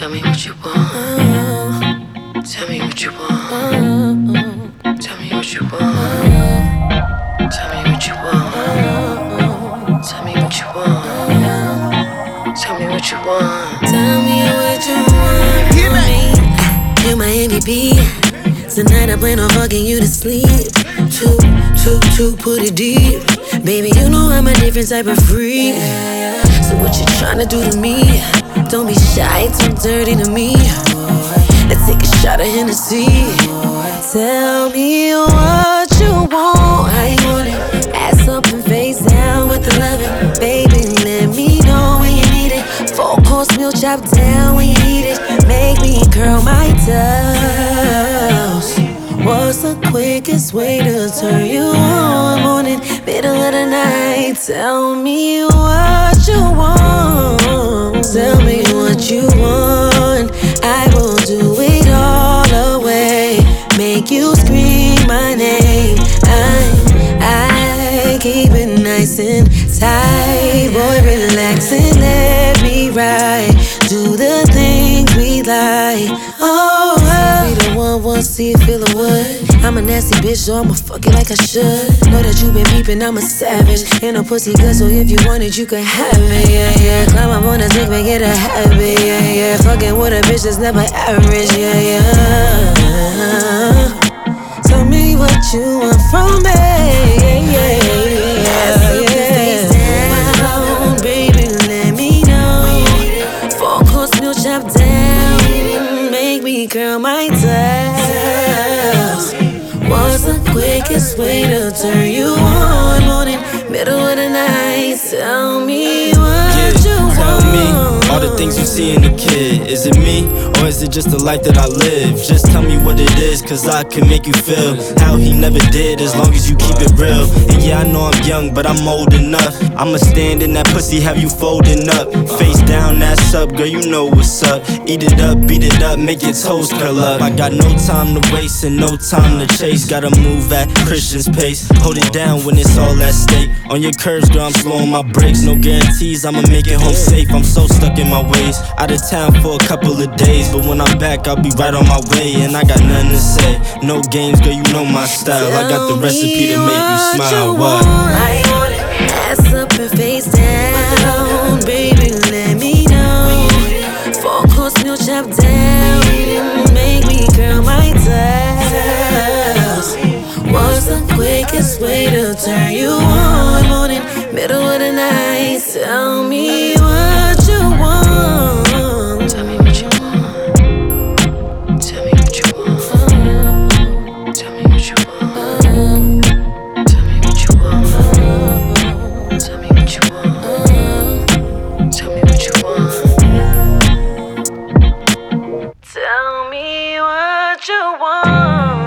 Tell me what you want. Tell me what you want. Tell me what you want. Tell me what you want. Tell me what you want. Tell me what you want. Tell me what you want from me. You're my MVP. Tonight I plan on fucking you to sleep. Put it deep. Baby, you know I'm a different type of freak. So what you tryna do to me? Don't be shy, too dirty to me. Let's take a shot of Hennessy. Tell me what you want. How you want it? Ass up and face down with the loving. Baby, let me know when you need it. 4-course meal chopped down when you need it. Make me curl my toes. What's the quickest way to turn you on? Morning, middle of the night. Tell me what you want. Tell me what you want. I will do it all away. Make you scream my name. I keep it nice and tight. Boy, relax and let me ride. Do the things we like. Oh, be the one, see you feel the wood. I'm a nasty bitch, so I'ma fuck it like I should. Know that you been peeping, I'm a savage. Ain't no pussy good, so if you want it, you can have it, yeah. Climb up on a dick, make it a habit, yeah. Fucking with a bitch that's never average, yeah. Tell me what you want from me, yeah. Baby, let me know. 4-course meal chopped down. Make me curl my toes. What's the quickest way to turn you on? Morning, middle of the night. Tell me what you want. Tell me all the things you see in the kid. Is it me, or is it just the life that I live? Just tell me what it is, cause I can make you feel how he never did, as long as you keep it real. And yeah, I know I'm young, but I'm old enough. I'ma stand in that pussy, have you folding up. Face down, ass up, girl, you know what's up. Eat it up, beat it up, make your toes curl up. I got no time to waste and no time to chase. Gotta move at Christian's pace. Hold it down when it's all at stake. On your curves, girl, I'm slowing my brakes. No guarantees, I'ma make it home safe. I'm so stuck in my ways. Out of town for a couple of days, but when I'm back, I'll be right on my way. And I got nothing to say. No games, girl, you know my style. I got the recipe to make you smile. What? I want it. Ass up and face down. Baby, let me know. 4-course meal chopped down. Make me curl my toes. What's the quickest way to turn you on? Morning, middle of the night. Tell me what you want. Tell me what you want. Tell me what you want. Tell me what you want. Tell me what you want. Tell me what you want. Tell me what you want. Tell me what you want.